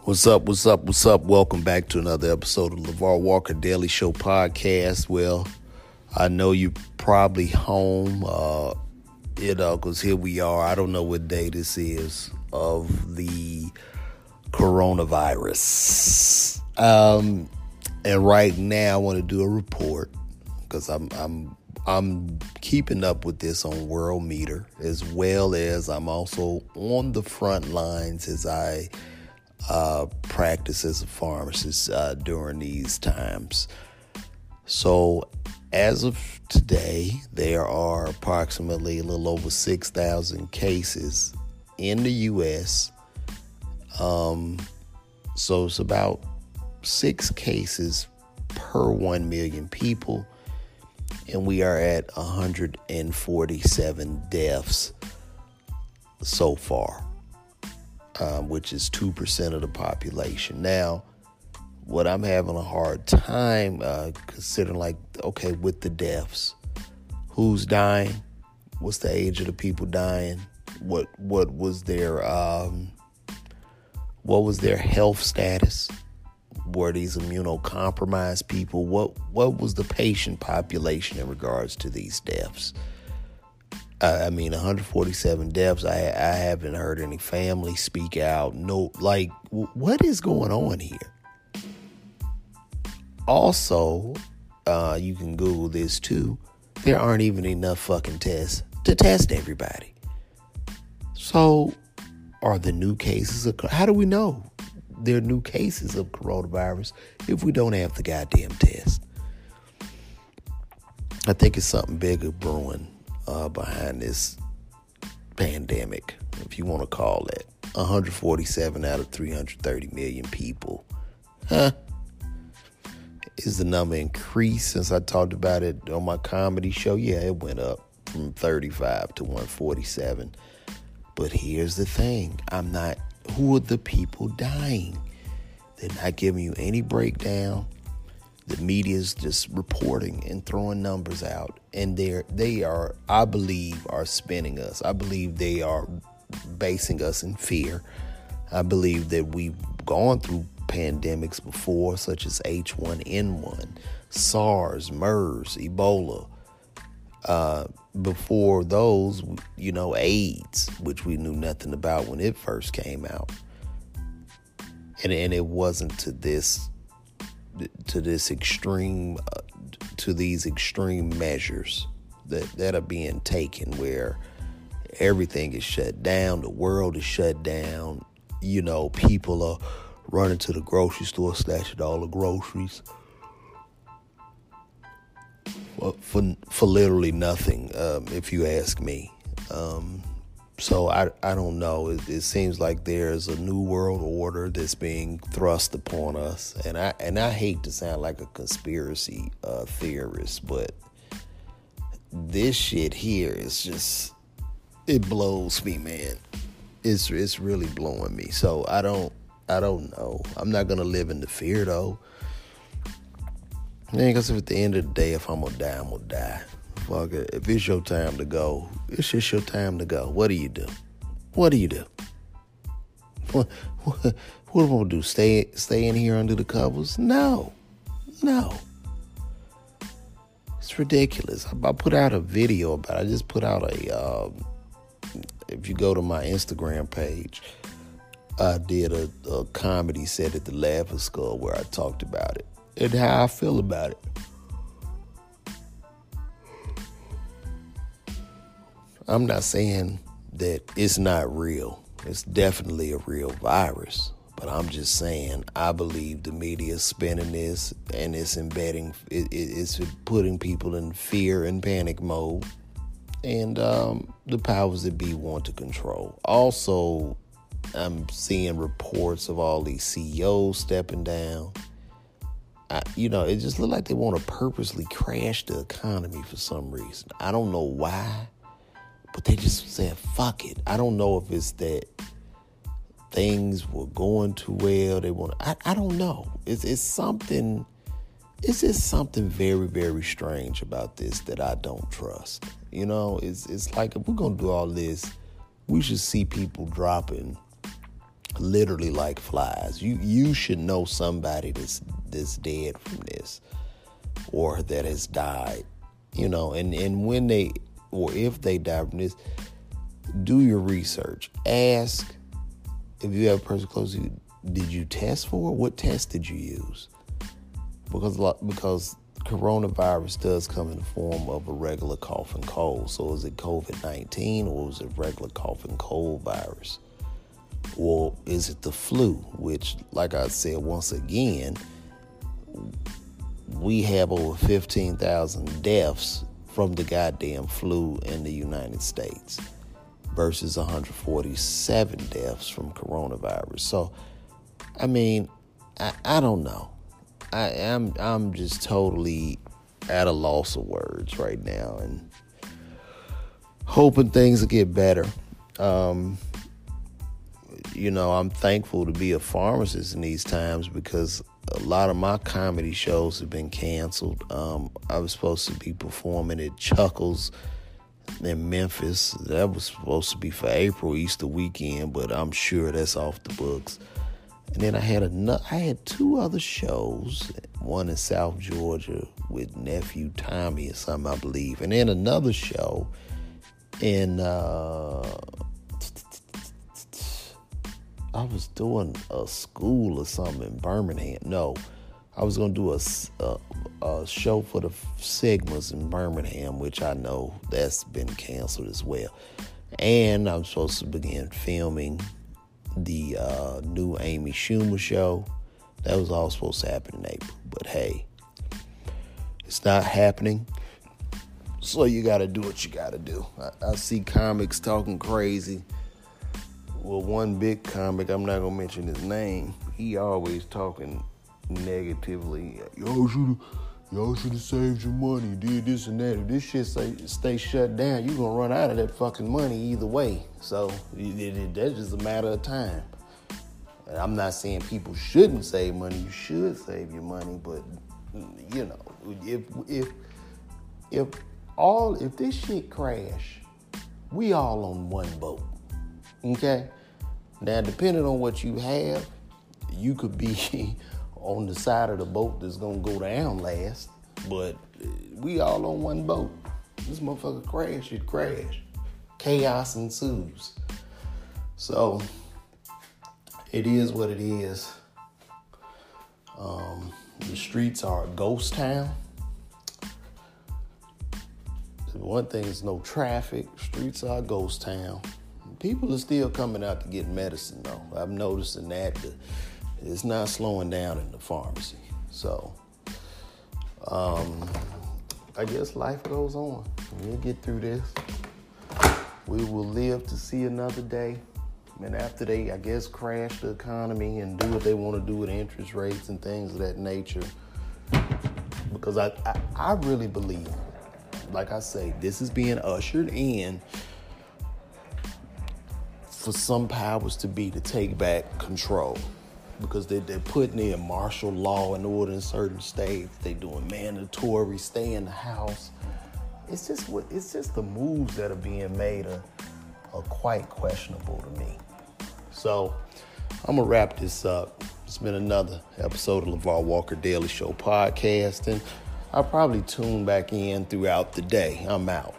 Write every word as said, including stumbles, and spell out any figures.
What's up, what's up, what's up? Welcome back to another episode of LeVar Walker Daily Show podcast. Well, I know you're probably home, uh, you know, because here we are. I don't know what day this is of the coronavirus. Um, and right now I want to do a report because I'm, I'm, I'm keeping up with this on World Meter, as well as I'm also on the front lines as I Uh, practice as a pharmacist uh, during these times. So as of today, there are approximately a little over six thousand cases in the U S Um, so it's about six cases per one million people. And we are at one hundred forty-seven deaths so far. Um, which is two percent of the population. Now, what I'm having a hard time uh, considering, like, okay, with the deaths, who's dying? What's the age of the people dying? What what was their um, what was their health status? Were these immunocompromised people? What what was the patient population in regards to these deaths? I mean, one hundred forty-seven deaths. I I haven't heard any family speak out. No, like, w- what is going on here? Also, uh, you can Google this too. There aren't even enough fucking tests to test everybody. So, are the new cases of, how do we know there are new cases of coronavirus if we don't have the goddamn test? I think it's something bigger brewing Uh, behind this pandemic, if you want to call it. one hundred forty-seven out of three hundred thirty million people. Huh? Is the number increased since I talked about it on my comedy show? Yeah, it went up from thirty-five to one forty-seven. But here's the thing. I'm not, who are the people dying? They're not giving you any breakdown. The media's just reporting and throwing numbers out, and they're they are, I believe, are spinning us. I believe they are basing us in fear. I believe that we've gone through pandemics before, such as H one N one, SARS, MERS, Ebola. Uh, before those, you know, AIDS, which we knew nothing about when it first came out, and and it wasn't to this. to this extreme, uh, to these extreme measures that, that are being taken, where everything is shut down, the world is shut down, you know, people are running to the grocery store, snatching all the groceries for, for, for literally nothing, um, if you ask me. Um, So I I don't know. It, it seems like there's a new world order that's being thrust upon us, and I and I hate to sound like a conspiracy uh, theorist, but this shit here is just, it blows me, man. It's it's really blowing me. So I don't I don't know. I'm not gonna live in the fear though, man. Because at the end of the day, if I'm gonna die, I'm gonna die. Fuck it. If it's your time to go, it's just your time to go. What do you do? What do you do? What, what, what am I gonna do? Stay, stay in here under the covers? No, no. It's ridiculous. I, I put out a video about it. I just put out a, uh, if you go to my Instagram page, I did a, a comedy set at the Laughing Skull where I talked about it and how I feel about it. I'm not saying that it's not real. It's definitely a real virus. But I'm just saying, I believe the media is spinning this, and it's embedding, it, it, it's putting people in fear and panic mode. And um, the powers that be want to control. Also, I'm seeing reports of all these C E Os stepping down. I, you know, it just looks like they want to purposely crash the economy for some reason. I don't know why. But they just said, fuck it. I don't know if it's that things were going too well. They want. I, I don't know. It's it's something. It's just something very, very strange about this that I don't trust. You know, it's it's like, if we're gonna do all this, we should see people dropping literally like flies. You you should know somebody that's that's dead from this or that has died, you know. And, and when they or if they die from this, do your research. Ask if you have a person close to you, did you test for it? What test did you use? Because because coronavirus does come in the form of a regular cough and cold. So is it covid nineteen or is it regular cough and cold virus? Or is it the flu, which, like I said, once again, we have over fifteen thousand deaths from the goddamn flu in the United States versus one hundred forty-seven deaths from coronavirus. So, I mean, I, I don't know. I am I'm just totally at a loss of words right now, and hoping things will get better. Um, you know, I'm thankful to be a pharmacist in these times because a lot of my comedy shows have been canceled. Um, I was supposed to be performing at Chuckles in Memphis. That was supposed to be for April, Easter weekend, but I'm sure that's off the books. And then I had a, I had two other shows, one in South Georgia with nephew Tommy or something, I believe. And then another show in, uh, I was doing a school or something in Birmingham. No, I was going to do a, a, a show for the Sigmas in Birmingham, which I know that's been canceled as well. And I'm supposed to begin filming the uh, new Amy Schumer show. That was all supposed to happen in April. But hey, it's not happening. So you got to do what you got to do. I, I see comics talking crazy. Well, one big comic, I'm not going to mention his name, he always talking negatively. Y'all should y'all should have saved your money, did this and that. If this shit stay, stay shut down, you're going to run out of that fucking money either way. So it, it, that's just a matter of time. And I'm not saying people shouldn't save money. You should save your money, but, you know, if if if all if this shit crash, we all on one boat. Okay? Now, depending on what you have, you could be on the side of the boat that's going to go down last, but we all on one boat. This motherfucker crash, it crash. Chaos ensues. So, it is what it is. Um, the streets are a ghost town. One thing is no traffic. Streets are a ghost town. People are still coming out to get medicine, though. I'm noticing that it's not slowing down in the pharmacy. So, um, I guess life goes on. We'll get through this. We will live to see another day. And after they, I guess, crash the economy and do what they want to do with interest rates and things of that nature. Because I, I, I really believe, like I say, this is being ushered in for some powers to be to take back control, because they, they're putting in martial law and order in certain states. They're doing mandatory stay in the house. It's just what it's just the moves that are being made are, are quite questionable to me. So I'm gonna wrap this up. It's been another episode of LeVar Walker Daily Show podcast, and I'll probably tune back in throughout the day. I'm out.